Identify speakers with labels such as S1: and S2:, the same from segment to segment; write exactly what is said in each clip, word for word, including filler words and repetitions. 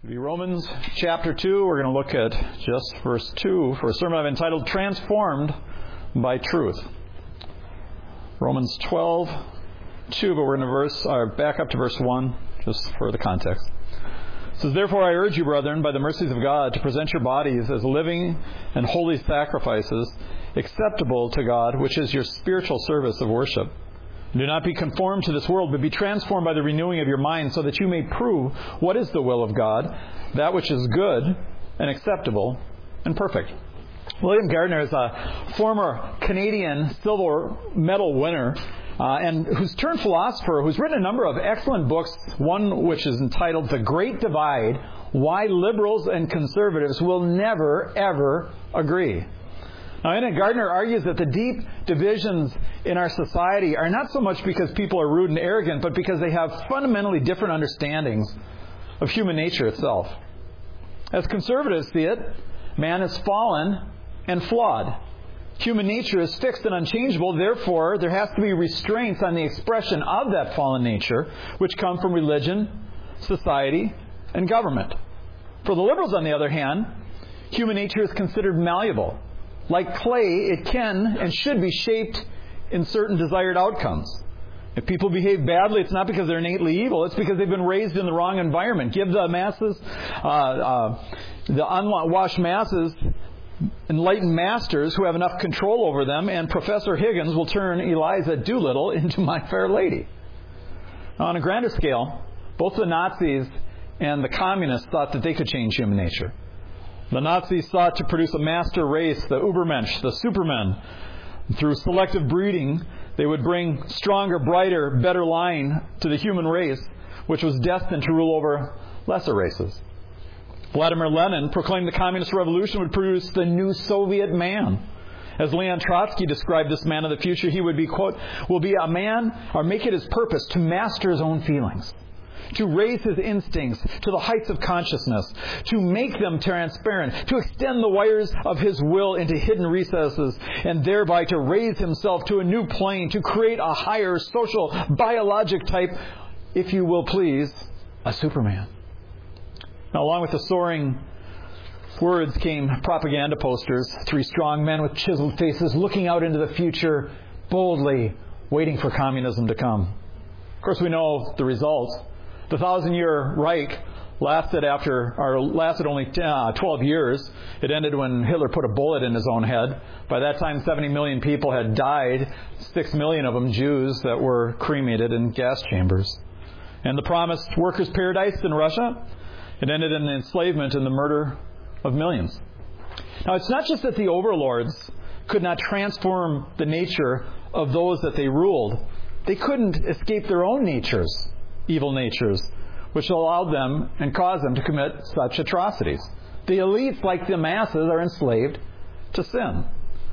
S1: Be Romans chapter two. We're going to look at just verse two for a sermon I've entitled Transformed by Truth. Romans twelve, two, but we're going to verse, uh, back up to verse one just for the context. It says, "Therefore I urge you, brethren, by the mercies of God, to present your bodies as living and holy sacrifices, acceptable to God, which is your spiritual service of worship. Do not be conformed to this world, but be transformed by the renewing of your mind, so that you may prove what is the will of God, that which is good and acceptable and perfect." William Gardner is a former Canadian silver medal winner uh, and who's turned philosopher, who's written a number of excellent books, one which is entitled The Great Divide, Why Liberals and Conservatives Will Never, Ever Agree. Now, in it, Gardner argues that the deep divisions in our society are not so much because people are rude and arrogant, but because they have fundamentally different understandings of human nature itself. As conservatives see it, man is fallen and flawed. Human nature is fixed and unchangeable, therefore there has to be restraints on the expression of that fallen nature, which come from religion, society, and government. For the liberals, on the other hand, human nature is considered malleable. Like clay, it can and should be shaped in certain desired outcomes. If people behave badly, it's not because they're innately evil. It's because they've been raised in the wrong environment. Give the masses, uh, uh, the unwashed masses, enlightened masters who have enough control over them, and Professor Higgins will turn Eliza Doolittle into My Fair Lady. Now, on a grander scale, both the Nazis and the communists thought that they could change human nature. The Nazis sought to produce a master race, the Übermensch, the Supermen. Through selective breeding, they would bring stronger, brighter, better line to the human race, which was destined to rule over lesser races. Vladimir Lenin proclaimed the communist revolution would produce the new Soviet man. As Leon Trotsky described this man of the future, he would be, quote, will be a man, or make it his purpose to master his own feelings, to raise his instincts to the heights of consciousness, to make them transparent, to extend the wires of his will into hidden recesses, and thereby to raise himself to a new plane, to create a higher social biologic type, if you will please, a Superman. Now, along with the soaring words came propaganda posters, three strong men with chiseled faces looking out into the future, boldly waiting for communism to come. Of course, we know the results. The Thousand-Year Reich lasted after, or lasted only uh, twelve years. It ended when Hitler put a bullet in his own head. By that time, seventy million people had died, six million of them Jews that were cremated in gas chambers. And the promised workers' paradise in Russia, it ended in the enslavement and the murder of millions. Now, it's not just that the overlords could not transform the nature of those that they ruled. They couldn't escape their own natures. Evil natures, which allowed them and caused them to commit such atrocities. The elites, like the masses, are enslaved to sin.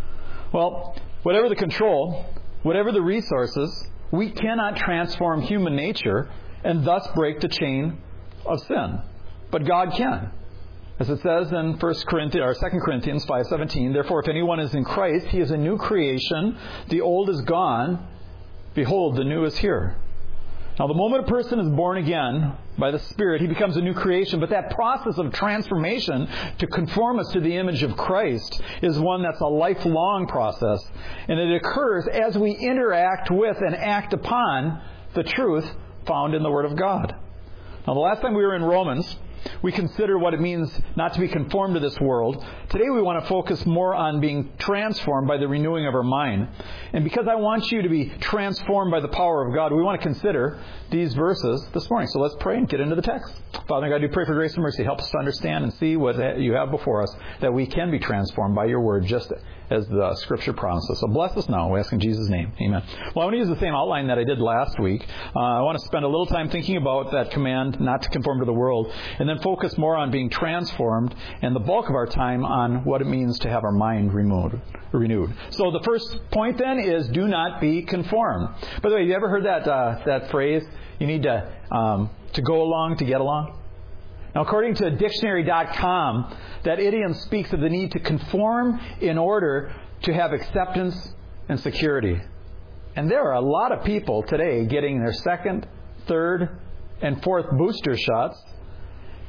S1: Well, whatever the control, whatever the resources, we cannot transform human nature and thus break the chain of sin. But God can. As it says in First Corinthians, or Second Corinthians five seventeen, "Therefore, if anyone is in Christ, he is a new creation. The old is gone. Behold, the new is here." Now, the moment a person is born again by the Spirit, he becomes a new creation. But that process of transformation to conform us to the image of Christ is one that's a lifelong process. And it occurs as we interact with and act upon the truth found in the Word of God. Now, the last time we were in Romans, we considered what it means not to be conformed to this world. Today we want to focus more on being transformed by the renewing of our mind. And because I want you to be transformed by the power of God, we want to consider these verses this morning. So let's pray and get into the text. Father God, we pray for grace and mercy. Help us to understand and see what you have before us, that we can be transformed by your word, just as the Scripture promises. So bless us now. We ask in Jesus' name. Amen. Well, I want to use the same outline that I did last week. Uh, I want to spend a little time thinking about that command not to conform to the world, and then focus more on being transformed, and the bulk of our time on what it means to have our mind renewed. renewed. So the first point then is do not be conformed. By the way, have you ever heard that uh, that phrase, you need to um, to go along to get along? Now, according to dictionary dot com, that idiom speaks of the need to conform in order to have acceptance and security. And there are a lot of people today getting their second, third, and fourth booster shots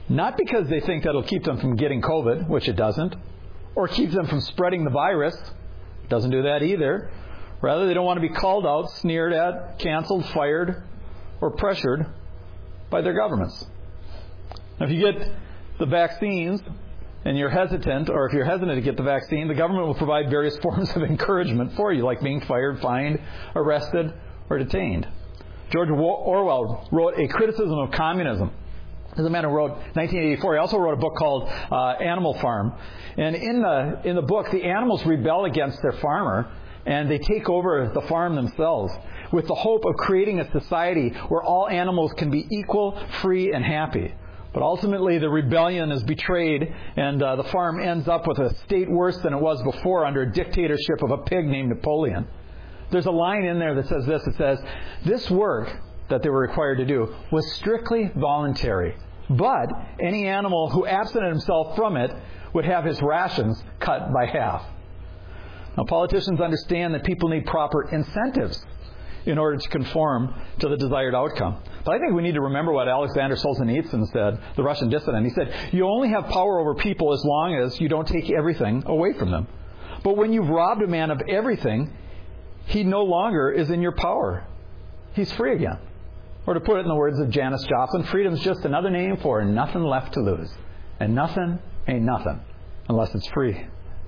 S1: Not because they think that'll keep them from getting COVID, which it doesn't, or keep them from spreading the virus. It doesn't do that either. Rather, they don't want to be called out, sneered at, canceled, fired, or pressured by their governments. Now, if you get the vaccines and you're hesitant, or if you're hesitant to get the vaccine, the government will provide various forms of encouragement for you, like being fired, fined, arrested, or detained. George Orwell wrote a criticism of communism. As a man who wrote nineteen eighty-four, he also wrote a book called uh, Animal Farm. And in the in the book, the animals rebel against their farmer, and they take over the farm themselves with the hope of creating a society where all animals can be equal, free, and happy. But ultimately, the rebellion is betrayed, and uh, the farm ends up with a state worse than it was before under a dictatorship of a pig named Napoleon. There's a line in there that says this. It says, "This work that they were required to do was strictly voluntary, but any animal who absented himself from it would have his rations cut by half." Now, politicians understand that people need proper incentives in order to conform to the desired outcome. But I think we need to remember what Alexander Solzhenitsyn said, the Russian dissident. He said, "You only have power over people as long as you don't take everything away from them. But when you've robbed a man of everything, he no longer is in your power. He's free again." Or to put it in the words of Janis Joplin, freedom's just another name for nothing left to lose. And nothing ain't nothing unless it's free.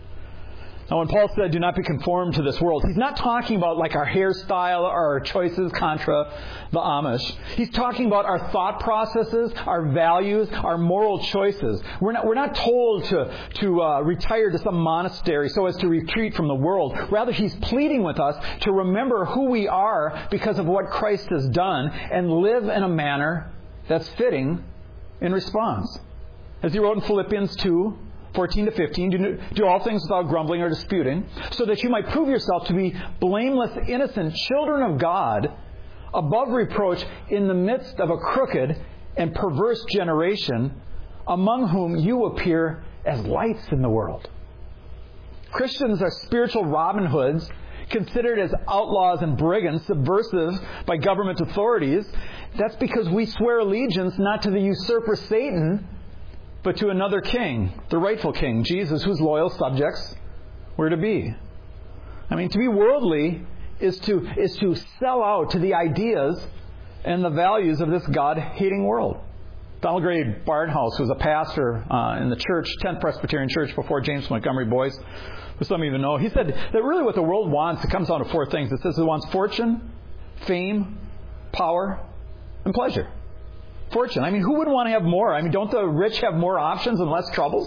S1: Now, when Paul said, "Do not be conformed to this world," he's not talking about like our hairstyle or our choices contra the Amish. He's talking about our thought processes, our values, our moral choices. We're not, we're not told to, to uh, retire to some monastery so as to retreat from the world. Rather, he's pleading with us to remember who we are because of what Christ has done and live in a manner that's fitting in response. As he wrote in Philippians two, fourteen to fifteen, do, do all things without grumbling or disputing, so that you might prove yourself to be blameless, innocent children of God, above reproach in the midst of a crooked and perverse generation, among whom you appear as lights in the world. Christians are spiritual Robin Hoods, considered as outlaws and brigands, subversive by government authorities. That's because we swear allegiance not to the usurper Satan, but to another king, the rightful king, Jesus, whose loyal subjects we're to be. I mean, to be worldly is to is to sell out to the ideas and the values of this God-hating world. Donald Gray Barnhouse was a pastor uh, in the church, tenth Presbyterian Church before James Montgomery Boyce, who some even know. He said that really what the world wants, it comes down to four things. It says it wants fortune, fame, power, and pleasure. Fortune. I mean, who wouldn't want to have more? I mean, don't the rich have more options and less troubles?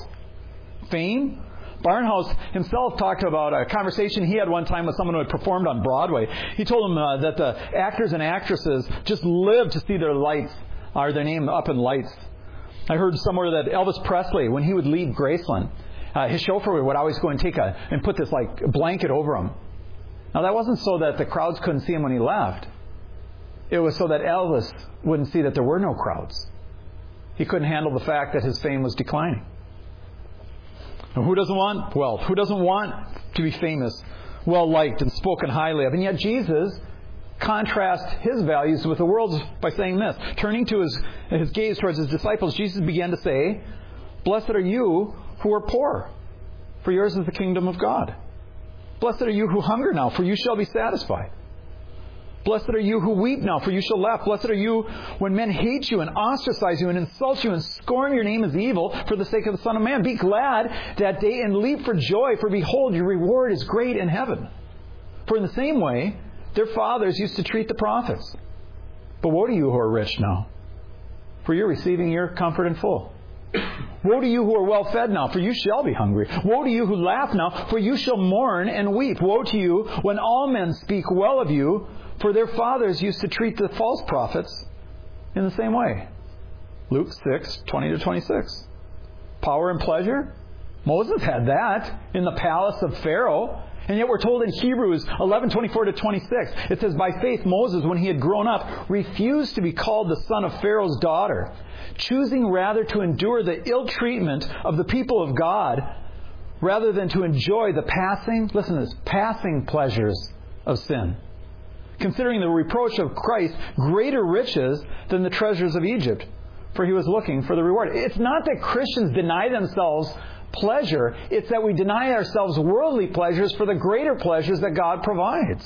S1: Fame. Barnhouse himself talked about a conversation he had one time with someone who had performed on Broadway. He told him uh, that the actors and actresses just lived to see their lights, or their name up in lights. I heard somewhere that Elvis Presley, when he would leave Graceland, uh, his chauffeur would always go and take a and put this like blanket over him. Now, that wasn't so that the crowds couldn't see him when he left. It was so that Elvis wouldn't see that there were no crowds. He couldn't handle the fact that his fame was declining. And who doesn't want, well, who doesn't want to be famous, well-liked, and spoken highly of? And yet Jesus contrasts his values with the world's by saying this. Turning to his, his gaze towards his disciples, Jesus began to say, "Blessed are you who are poor, for yours is the kingdom of God. Blessed are you who hunger now, for you shall be satisfied. Blessed are you who weep now, for you shall laugh. Blessed are you when men hate you and ostracize you and insult you and scorn your name as evil for the sake of the Son of Man. Be glad that day and leap for joy, for behold, your reward is great in heaven. For in the same way, their fathers used to treat the prophets. But woe to you who are rich now, for you're receiving your comfort in full. Woe to you who are well fed now, for you shall be hungry. Woe to you who laugh now, for you shall mourn and weep. Woe to you when all men speak well of you, for their fathers used to treat the false prophets in the same way." Luke six, twenty to twenty-six. Power and pleasure? Moses had that in the palace of Pharaoh. And yet we're told in Hebrews eleven, twenty-four to twenty-six, it says, "By faith Moses, when he had grown up, refused to be called the son of Pharaoh's daughter, choosing rather to endure the ill treatment of the people of God, rather than to enjoy the passing, listen to this, passing pleasures of sin, considering the reproach of Christ greater riches than the treasures of Egypt, for he was looking for the reward. It's not that Christians deny themselves pleasure. It's that we deny ourselves worldly pleasures for the greater pleasures that God provides.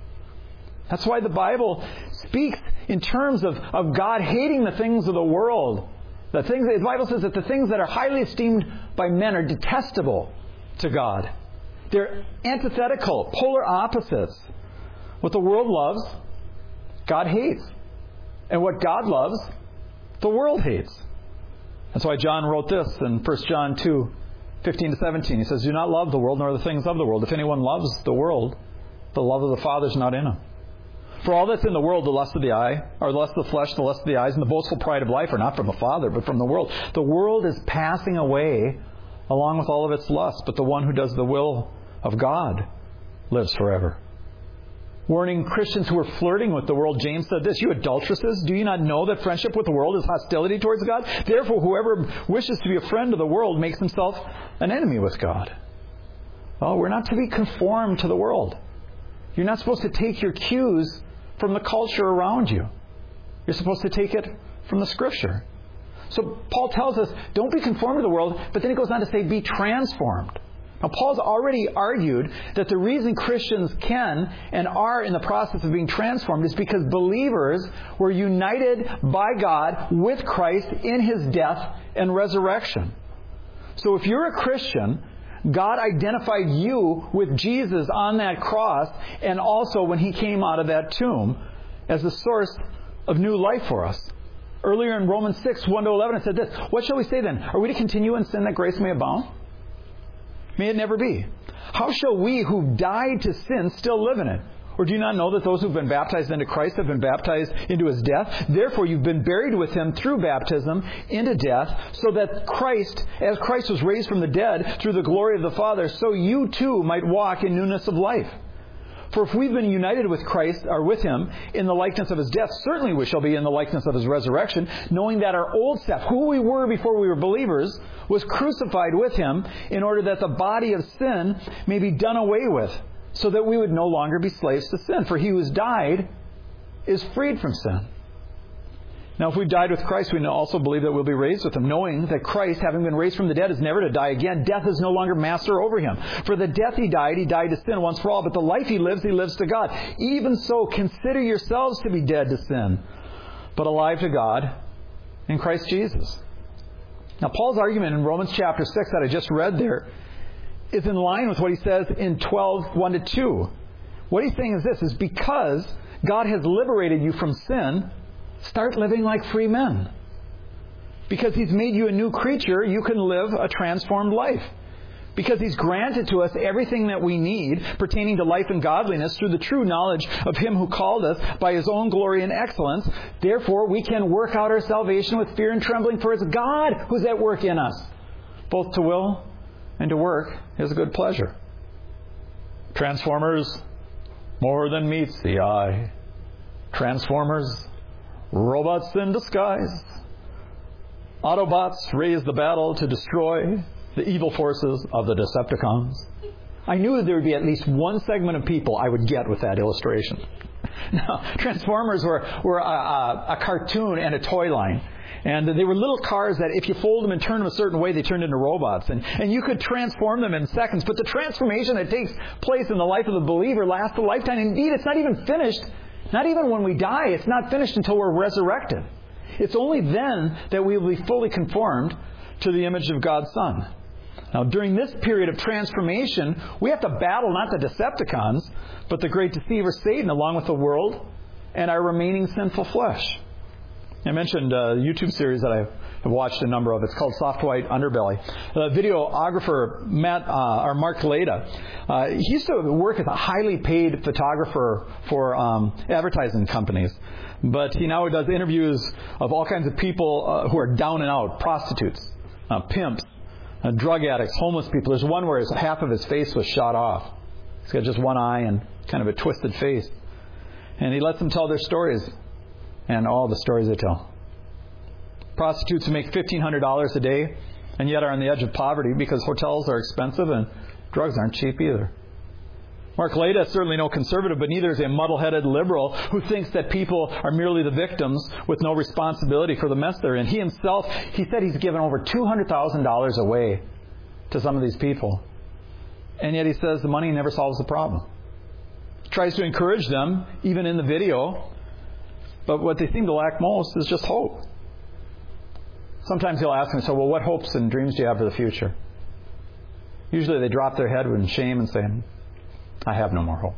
S1: That's why the Bible speaks in terms of, of God hating the things of the world. The things, the Bible says that the things that are highly esteemed by men are detestable to God. They're antithetical, polar opposites. What the world loves, God hates. And what God loves, the world hates. That's why John wrote this in First John two, fifteen to seventeen. He says, "Do not love the world nor the things of the world. If anyone loves the world, the love of the Father is not in him. For all that's in the world, the lust of the eye, or the lust of the flesh, the lust of the eyes, and the boastful pride of life are not from the Father, but from the world. The world is passing away along with all of its lusts, but the one who does the will of God lives forever." Warning Christians who are flirting with the world, James said this, "You adulteresses, do you not know that friendship with the world is hostility towards God? Therefore, whoever wishes to be a friend of the world makes himself an enemy with God." Well, we're not to be conformed to the world. You're not supposed to take your cues from the culture around you. You're supposed to take it from the Scripture. So Paul tells us, don't be conformed to the world, but then he goes on to say, be transformed. Now, Paul's already argued that the reason Christians can and are in the process of being transformed is because believers were united by God with Christ in his death and resurrection. So if you're a Christian, God identified you with Jesus on that cross and also when he came out of that tomb as the source of new life for us. Earlier in Romans six, one to eleven, it said this, "What shall we say then? Are we to continue in sin that grace may abound? May it never be. How shall we who died to sin still live in it? Or do you not know that those who have been baptized into Christ have been baptized into his death? Therefore you've been buried with him through baptism into death, so that Christ, as Christ was raised from the dead through the glory of the Father, so you too might walk in newness of life. For if we've been united with Christ, or with him, in the likeness of his death, certainly we shall be in the likeness of his resurrection, knowing that our old self, who we were before we were believers, was crucified with him, in order that the body of sin may be done away with, so that we would no longer be slaves to sin. For he who has died is freed from sin." Now, if we've died with Christ, we also believe that we'll be raised with him, knowing that Christ, having been raised from the dead, is never to die again. Death is no longer master over him. For the death he died, he died to sin once for all, but the life he lives, he lives to God. Even so, consider yourselves to be dead to sin, but alive to God in Christ Jesus. Now, Paul's argument in Romans chapter six that I just read there is in line with what he says in twelve, one to two. What he's saying is this, is because God has liberated you from sin, start living like free men. Because he's made you a new creature, you can live a transformed life. Because he's granted to us everything that we need pertaining to life and godliness through the true knowledge of him who called us by his own glory and excellence, therefore we can work out our salvation with fear and trembling, for it's God who's at work in us, both to will and to work his good pleasure. Transformers, more than meets the eye. Transformers, robots in disguise. Autobots raise the battle to destroy the evil forces of the Decepticons. I knew that there would be at least one segment of people I would get with that illustration. Now, Transformers were, were a, a, a cartoon and a toy line. And they were little cars that if you fold them and turn them a certain way, they turned into robots. And, and you could transform them in seconds. But the transformation that takes place in the life of the believer lasts a lifetime. Indeed, it's not even finished. Not even when we die. It's not finished until we're resurrected. It's only then that we will be fully conformed to the image of God's Son. Now, during this period of transformation, we have to battle not the Decepticons, but the great deceiver Satan, along with the world and our remaining sinful flesh. I mentioned a YouTube series that I have watched a number of. It's called Soft White Underbelly. The videographer Matt uh, or Mark Leda, uh, he used to work as a highly paid photographer for um, advertising companies, but he now does interviews of all kinds of people uh, who are down and out: prostitutes, uh, pimps, uh, drug addicts, homeless people. There's one where his, half of his face was shot off. He's got just one eye and kind of a twisted face, and he lets them tell their stories. And all the stories they tell. Prostitutes who make fifteen hundred dollars a day and yet are on the edge of poverty because hotels are expensive and drugs aren't cheap either. Mark Leda is certainly no conservative, but neither is a muddle-headed liberal who thinks that people are merely the victims with no responsibility for the mess they're in. He himself, he said he's given over two hundred thousand dollars away to some of these people. And yet he says the money never solves the problem. He tries to encourage them, even in the video, but what they seem to lack most is just hope. Sometimes he'll ask me, so, well, what hopes and dreams do you have for the future? Usually they drop their head in shame and say, I have no more hope.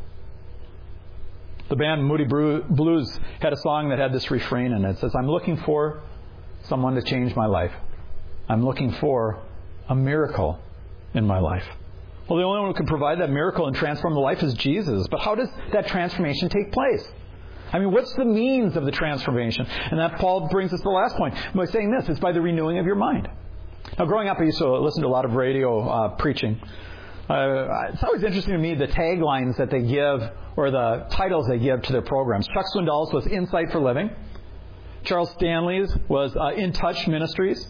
S1: The band Moody Blues had a song that had this refrain in it. It says, I'm looking for someone to change my life. I'm looking for a miracle in my life. Well, the only one who can provide that miracle and transform the life is Jesus. But how does that transformation take place? I mean, what's the means of the transformation? And that Paul brings us to the last point by saying this. It's by the renewing of your mind. Now, growing up, I used to listen to a lot of radio uh, preaching. Uh, it's always interesting to me the taglines that they give or the titles they give to their programs. Chuck Swindoll's was Insight for Living. Charles Stanley's was uh, In Touch Ministries.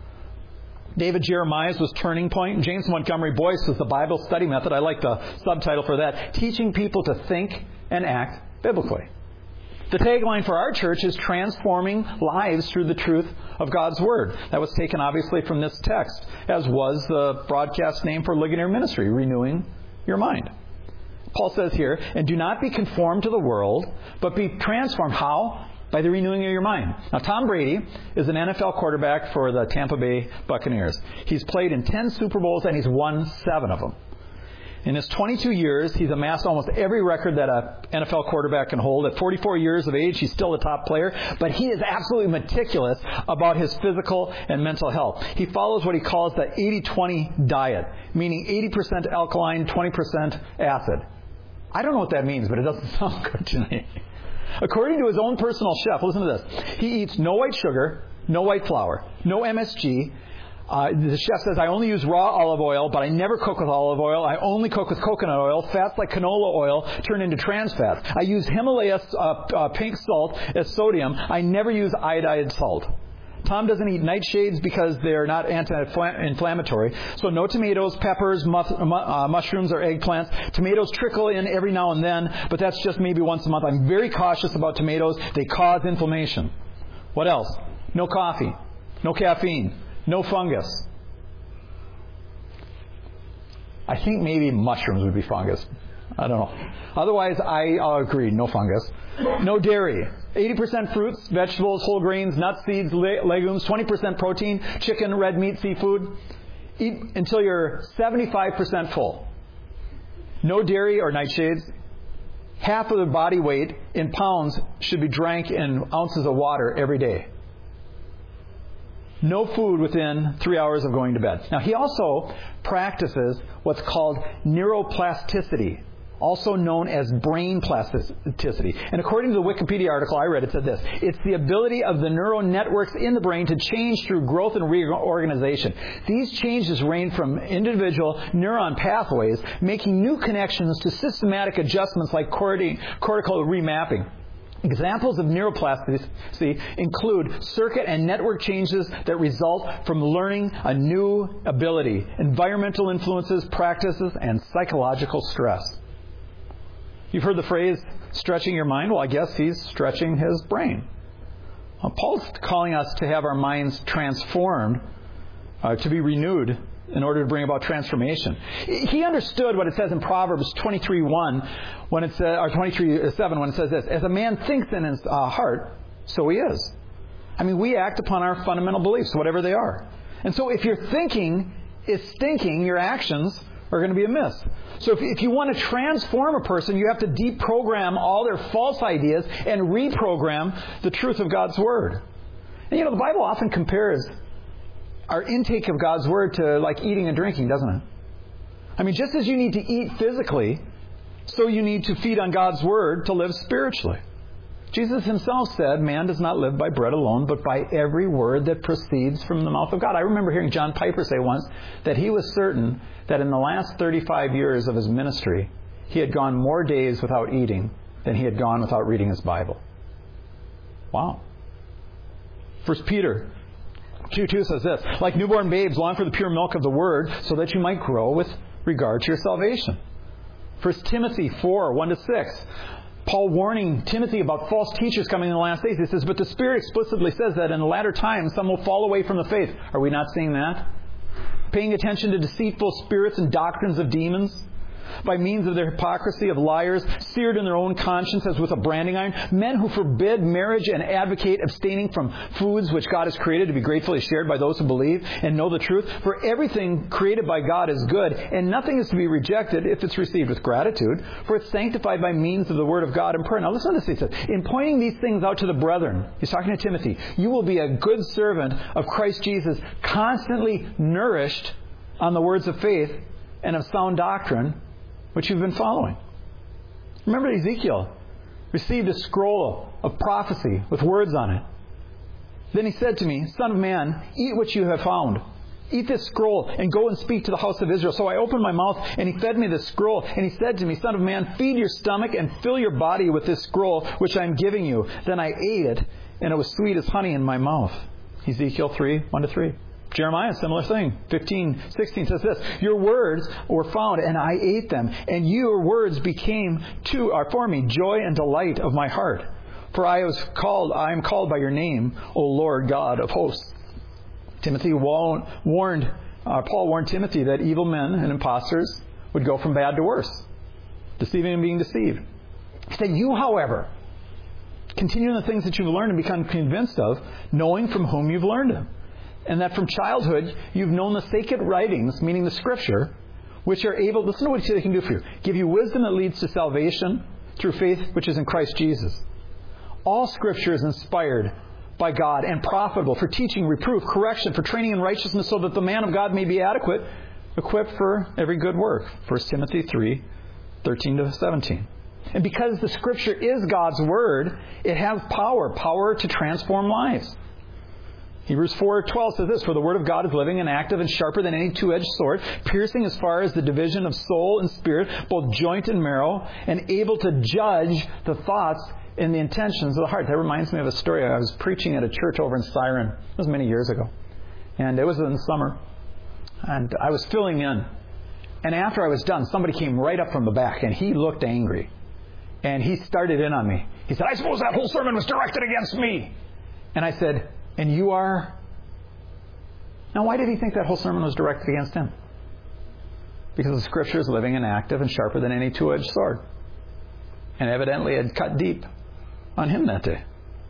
S1: David Jeremiah's was Turning Point. James Montgomery Boyce was the Bible Study Method. I like the subtitle for that. Teaching people to think and act biblically. The tagline for our church is transforming lives through the truth of God's Word. That was taken obviously from this text, as was the broadcast name for Ligonier Ministry, Renewing Your Mind. Paul says here, and do not be conformed to the world, but be transformed. How? By the renewing of your mind. Now, Tom Brady is an N F L quarterback for the Tampa Bay Buccaneers. He's played in ten Super Bowls and he's won seven of them. In his twenty-two years, he's amassed almost every record that an N F L quarterback can hold. At forty-four years of age, he's still a top player, but he is absolutely meticulous about his physical and mental health. He follows what he calls the eighty twenty diet, meaning eighty percent alkaline, twenty percent acid. I don't know what that means, but it doesn't sound good to me. According to his own personal chef, listen to this. He eats no white sugar, no white flour, no M S G. Uh, the chef says, I only use raw olive oil, but I never cook with olive oil. I only cook with coconut oil. Fats like canola oil turn into trans fats. I use Himalaya uh, uh, pink salt as sodium. I never use iodized salt. Tom doesn't eat nightshades because they're not anti-inflammatory. So no tomatoes, peppers, mu- uh, mushrooms, or eggplants. Tomatoes trickle in every now and then, but that's just maybe once a month. I'm very cautious about tomatoes. They cause inflammation. What else? No coffee. No caffeine. No fungus. I think maybe mushrooms would be fungus. I don't know. Otherwise, I uh, agree. No fungus. No dairy. eighty percent fruits, vegetables, whole grains, nuts, seeds, le- legumes, twenty percent protein, chicken, red meat, seafood. Eat until you're seventy-five percent full. No dairy or nightshades. Half of the body weight in pounds should be drank in ounces of water every day. No food within three hours of going to bed. Now, he also practices what's called neuroplasticity, also known as brain plasticity. And according to the Wikipedia article I read, it said this. It's the ability of the neural networks in the brain to change through growth and reorganization. These changes range from individual neuron pathways, making new connections, to systematic adjustments like cortical remapping. Examples of neuroplasticity include circuit and network changes that result from learning a new ability, environmental influences, practices, and psychological stress. You've heard the phrase, stretching your mind? Well, I guess he's stretching his brain. Well, Paul's calling us to have our minds transformed, uh, to be renewed in order to bring about transformation. He understood what it says in Proverbs twenty-three one, when it says, or twenty-three seven, when it says this: as a man thinks in his uh, heart, so he is. I mean, we act upon our fundamental beliefs, whatever they are. And so if your thinking is stinking, your actions are going to be amiss. So if, if you want to transform a person, you have to deprogram all their false ideas and reprogram the truth of God's Word. And you know, the Bible often compares our intake of God's Word to like eating and drinking, doesn't it? I mean, just as you need to eat physically, so you need to feed on God's Word to live spiritually. Jesus himself said, man does not live by bread alone, but by every word that proceeds from the mouth of God. I remember hearing John Piper say once that he was certain that in the last thirty-five years of his ministry, he had gone more days without eating than he had gone without reading his Bible. Wow. First Peter two two says this: like newborn babes, long for the pure milk of the Word, so that you might grow with regard to your salvation. First Timothy four, one to six. Paul warning Timothy about false teachers coming in the last days. He says, but the Spirit explicitly says that in the latter times some will fall away from the faith. Are we not seeing that? Paying attention to deceitful spirits and doctrines of demons, by means of their hypocrisy of liars, seared in their own conscience as with a branding iron, men who forbid marriage and advocate abstaining from foods which God has created to be gratefully shared by those who believe and know the truth. For everything created by God is good, and nothing is to be rejected if it's received with gratitude, for it's sanctified by means of the word of God and prayer. Now listen to this, he says, in pointing these things out to the brethren, he's talking to Timothy, you will be a good servant of Christ Jesus, constantly nourished on the words of faith and of sound doctrine, which you've been following. Remember Ezekiel received a scroll of prophecy with words on it. Then he said to me, Son of man, eat what you have found. Eat this scroll and go and speak to the house of Israel. So I opened my mouth and he fed me the scroll. And he said to me, Son of man, feed your stomach and fill your body with this scroll which I am giving you. Then I ate it and it was sweet as honey in my mouth. Ezekiel three, one to three. Jeremiah, similar thing. fifteen, sixteen says this, your words were found, and I ate them, and your words became to, or for me, joy and delight of my heart. For I was called, I am called by your name, O Lord God of hosts. Timothy warned, uh, Paul warned Timothy that evil men and impostors would go from bad to worse, deceiving and being deceived. He said, you, however, continue in the things that you've learned and become convinced of, knowing from whom you've learned them. And that from childhood you've known the sacred writings, meaning the Scripture, which are able, listen to what they can do for you, give you wisdom that leads to salvation through faith which is in Christ Jesus. All Scripture is inspired by God and profitable for teaching, reproof, correction, for training in righteousness, so that the man of God may be adequate, equipped for every good work. First Timothy three, thirteen to seventeen. And because the Scripture is God's Word, it has power, power to transform lives. Hebrews four twelve says this, for the word of God is living and active and sharper than any two-edged sword, piercing as far as the division of soul and spirit, both joint and marrow, and able to judge the thoughts and the intentions of the heart. That reminds me of a story. I was preaching at a church over in Siren. It was many years ago. And it was in the summer. And I was filling in. And after I was done, somebody came right up from the back, and he looked angry. And he started in on me. He said, I suppose that whole sermon was directed against me. And I said, and you are? Now, why did he think that whole sermon was directed against him? Because the Scripture is living and active and sharper than any two-edged sword. And evidently it had cut deep on him that day.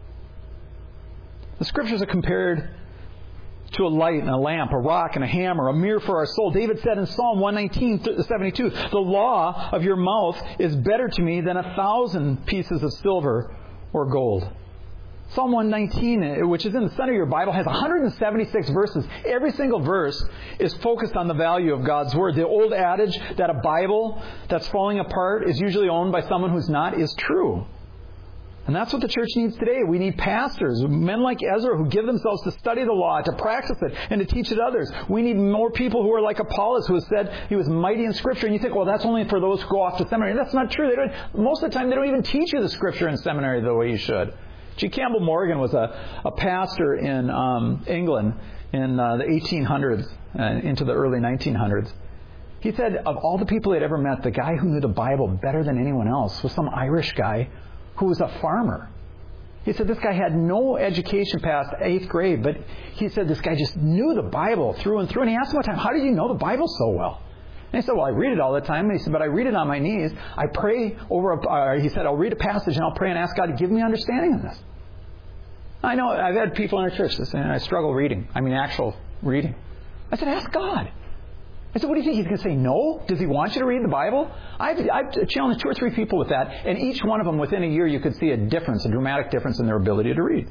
S1: The Scriptures are compared to a light and a lamp, a rock and a hammer, a mirror for our soul. David said in Psalm one nineteen, seventy-two, the law of your mouth is better to me than a thousand pieces of silver or gold. Psalm one nineteen, which is in the center of your Bible, has one hundred seventy-six verses. Every single verse is focused on the value of God's Word. The old adage that a Bible that's falling apart is usually owned by someone who's not is true. And that's what the church needs today. We need pastors, men like Ezra, who give themselves to study the law, to practice it, and to teach it others. We need more people who are like Apollos, who has said he was mighty in Scripture. And you think, well, that's only for those who go off to seminary. That's not true. They don't, most of the time, they don't even teach you the Scripture in seminary the way you should. G. Campbell Morgan was a, a pastor in um, England in uh, the eighteen hundreds and into the early nineteen hundreds. He said of all the people he'd ever met, the guy who knew the Bible better than anyone else was some Irish guy who was a farmer. He said this guy had no education past eighth grade, but he said this guy just knew the Bible through and through. And he asked him one time, how did you know the Bible so well? And he said, well, I read it all the time. And he said, but I read it on my knees. I pray over, a, uh, he said, I'll read a passage and I'll pray and ask God to give me understanding of this. I know, I've had people in our church that say, I struggle reading. I mean, actual reading. I said, ask God. I said, what do you think? He's going to say no? Does he want you to read the Bible? I've, I've challenged two or three people with that, and each one of them, within a year, you could see a difference, a dramatic difference in their ability to read.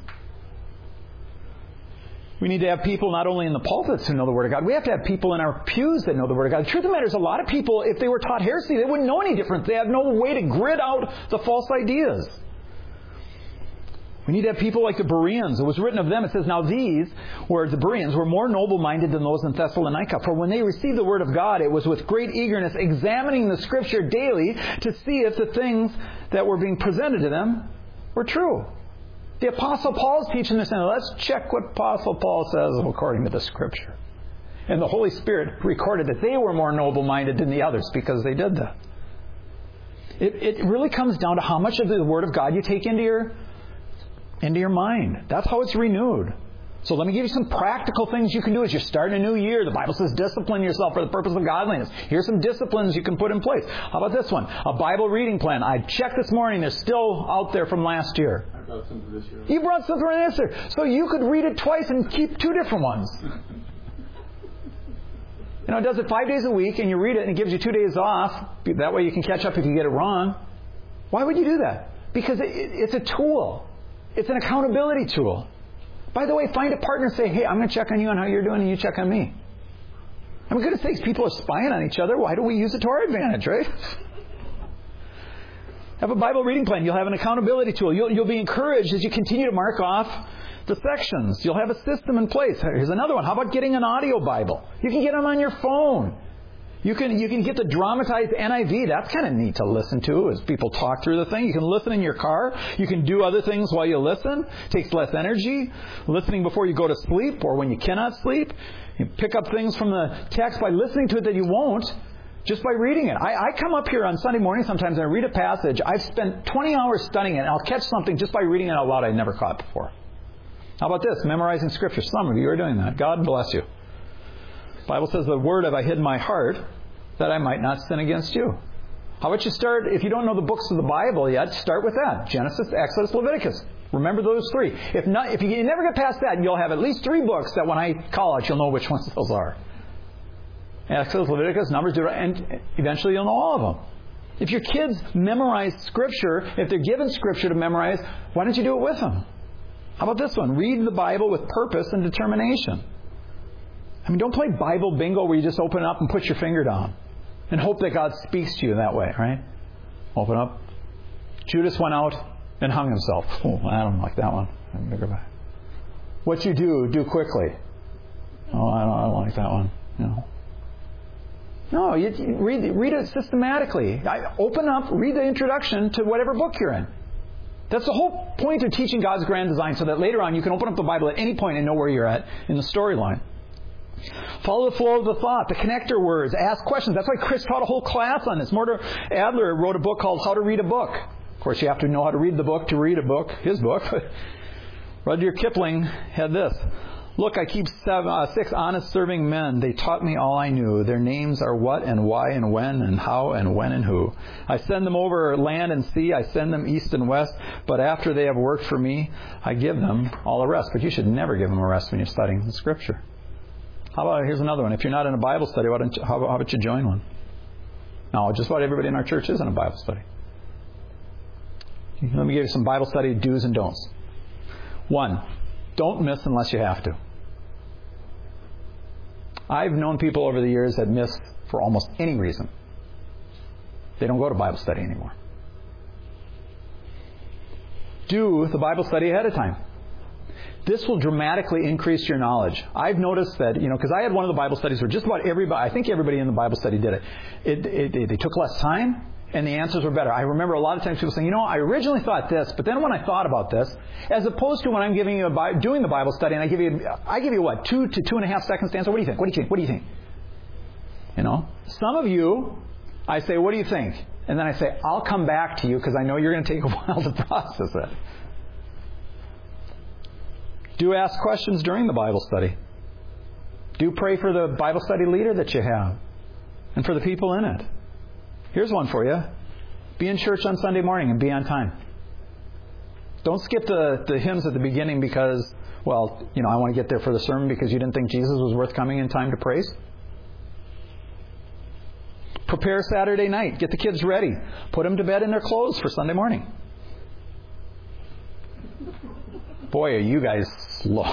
S1: We need to have people not only in the pulpits who know the Word of God, we have to have people in our pews that know the Word of God. The truth of the matter is, a lot of people, if they were taught heresy, they wouldn't know any different. They have no way to grit out the false ideas. We need to have people like the Bereans. It was written of them, it says, now these, were the Bereans, were more noble-minded than those in Thessalonica. For when they received the Word of God, it was with great eagerness, examining the Scripture daily to see if the things that were being presented to them were true. The Apostle Paul's teaching this, and let's check what Apostle Paul says according to the Scripture. And the Holy Spirit recorded that they were more noble-minded than the others because they did that. It, it really comes down to how much of the Word of God you take into your, into your mind. That's how it's renewed. So let me give you some practical things you can do as you're starting a new year. The Bible says discipline yourself for the purpose of godliness. Here's some disciplines you can put in place. How about this one? A Bible reading plan. I checked this morning. They're still out there from last year.
S2: I brought some for this year.
S1: You brought something from this year. So you could read it twice and keep two different ones. You know, it does it five days a week, and you read it, and it gives you two days off. That way you can catch up if you get it wrong. Why would you do that? Because it, it, it's a tool. It's an accountability tool. By the way, find a partner and say, hey, I'm going to check on you on how you're doing, and you check on me. I mean, goodness sakes, people are spying on each other. Why don't we use it to our advantage, right? Have a Bible reading plan. You'll have an accountability tool. You'll, you'll be encouraged as you continue to mark off the sections. You'll have a system in place. Here's another one. How about getting an audio Bible? You can get them on your phone. You can you can get the dramatized N I V. That's kind of neat to listen to as people talk through the thing. You can listen in your car. You can do other things while you listen. It takes less energy. Listening before you go to sleep or when you cannot sleep. You pick up things from the text by listening to it that you won't just by reading it. I, I come up here on Sunday morning sometimes and I read a passage. I've spent twenty hours studying it, and I'll catch something just by reading it out loud I never caught before. How about this? Memorizing Scripture. Some of you are doing that. God bless you. The Bible says, the word have I hid in my heart that I might not sin against you. How about you start, if you don't know the books of the Bible yet, start with that. Genesis, Exodus, Leviticus. Remember those three. If not, if you never get past that, you'll have at least three books that when I call out, you'll know which ones those are. Exodus, Leviticus, Numbers, Deuteronomy, and eventually you'll know all of them. If your kids memorize Scripture, if they're given Scripture to memorize, why don't you do it with them? How about this one? Read the Bible with purpose and determination. I mean, don't play Bible bingo where you just open it up and put your finger down and hope that God speaks to you that way, right? Open up. Judas went out and hung himself. Oh, I don't like that one. I'm going to go back. What you do, do quickly. Oh, I don't, I don't like that one. You know. No, you, you read, read it systematically. I, open up, read the introduction to whatever book you're in. That's the whole point of teaching God's grand design, so that later on you can open up the Bible at any point and know where you're at in the storyline. Follow the flow of the thought, the connector words, ask questions. That's why Chris taught a whole class on this. Mortar Adler wrote a book called How to Read a Book. Of course, you have to know how to read the book to read a book, his book. Rudyard Kipling had this. Look, I keep seven, uh, six honest serving men. They taught me all I knew. Their names are what and why and when and how and when and who. I send them over land and sea. I send them east and west. But after they have worked for me, I give them all a rest. But you should never give them a rest when you're studying the Scripture. How about, here's another one. If you're not in a Bible study, why don't you, how, about, how about you join one? No, just about everybody in our church is in a Bible study. Let me give you some Bible study do's and don'ts. One, don't miss unless you have to. I've known people over the years that miss for almost any reason. They don't go to Bible study anymore. Do the Bible study ahead of time. This will dramatically increase your knowledge. I've noticed that, you know, because I had one of the Bible studies where just about everybody, I think everybody in the Bible study did it. It, it, it. They took less time, and the answers were better. I remember a lot of times people saying, you know, I originally thought this, but then when I thought about this, as opposed to when I'm giving you a, doing the Bible study, and I give you, I give you what, two to two and a half seconds to answer. What do you think? What do you think? What do you think? You know, some of you, I say, what do you think? And then I say, I'll come back to you because I know you're going to take a while to process it. Do ask questions during the Bible study. Do pray for the Bible study leader that you have and for the people in it. Here's one for you. Be in church on Sunday morning and be on time. Don't skip the, the hymns at the beginning because, well, you know, I want to get there for the sermon because you didn't think Jesus was worth coming in time to praise. Prepare Saturday night. Get the kids ready. Put them to bed in their clothes for Sunday morning. Boy, are you guys slow.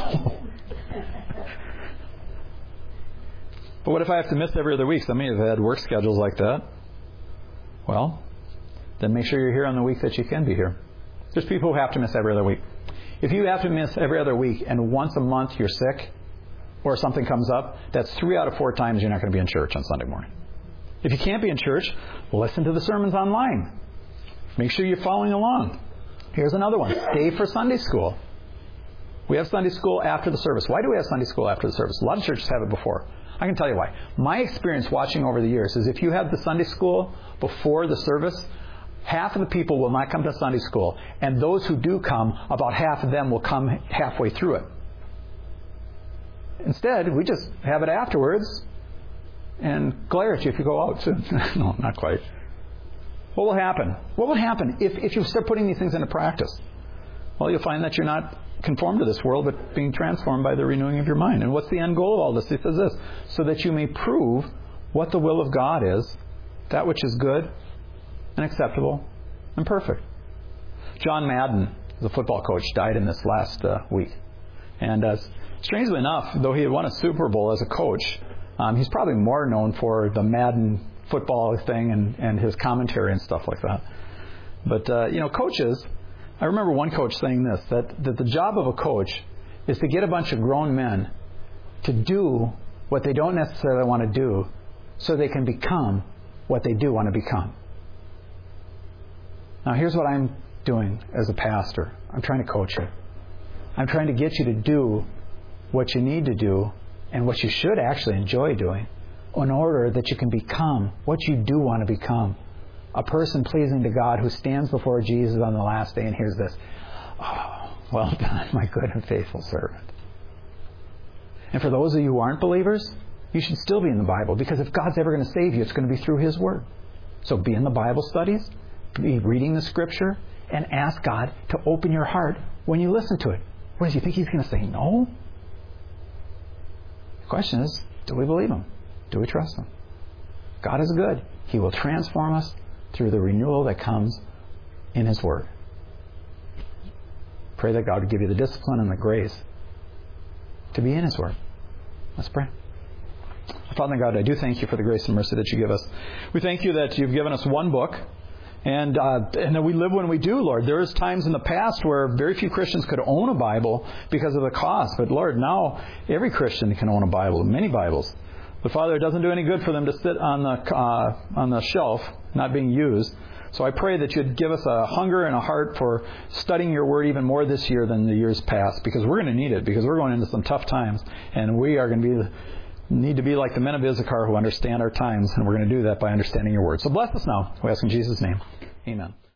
S1: But what if I have to miss every other week? Some of you have had work schedules like that. Well, then make sure you're here on the week that you can be here. There's people who have to miss every other week. If you have to miss every other week and once a month you're sick or something comes up, that's three out of four times you're not going to be in church on Sunday morning. If you can't be in church, listen to the sermons online. Make sure you're following along. Here's another one. Stay for Sunday school. We have Sunday school after the service. Why do we have Sunday school after the service? A lot of churches have it before. I can tell you why. My experience watching over the years is if you have the Sunday school before the service, half of the people will not come to Sunday school. And those who do come, about half of them will come halfway through it. Instead, we just have it afterwards and glare at you if you go out. No, not quite. What will happen? What will happen if, if you start putting these things into practice? Well, you'll find that you're not conformed to this world, but being transformed by the renewing of your mind. And what's the end goal of all this? He says this, so that you may prove what the will of God is, that which is good and acceptable and perfect. John Madden, the football coach, died in this last uh, week. And uh, strangely enough, though he had won a Super Bowl as a coach, um, he's probably more known for the Madden football thing and, and his commentary and stuff like that. But, uh, you know, coaches, I remember one coach saying this, that, that the job of a coach is to get a bunch of grown men to do what they don't necessarily want to do so they can become what they do want to become. Now, here's what I'm doing as a pastor. I'm trying to coach you. I'm trying to get you to do what you need to do and what you should actually enjoy doing in order that you can become what you do want to become. A person pleasing to God who stands before Jesus on the last day and hears this. Oh, well done, my good and faithful servant. And for those of you who aren't believers, you should still be in the Bible, because if God's ever going to save you, it's going to be through His Word. So be in the Bible studies, be reading the Scripture, and ask God to open your heart when you listen to it. What does you think He's going to say? No? The question is, do we believe Him? Do we trust Him? God is good. He will transform us through the renewal that comes in His Word. Pray that God would give you the discipline and the grace to be in His Word. Let's pray. Father God, I do thank You for the grace and mercy that You give us. We thank You that You've given us one book, and uh, and that we live when we do, Lord. There is times in the past where very few Christians could own a Bible because of the cost. But Lord, now every Christian can own a Bible, many Bibles. But Father, it doesn't do any good for them to sit on the uh, on the shelf, not being used. So I pray that You'd give us a hunger and a heart for studying Your Word even more this year than the years past, because we're going to need it, because we're going into some tough times, and we are going to be need to be like the men of Issachar who understand our times, and we're going to do that by understanding Your Word. So bless us now. We ask in Jesus' name. Amen.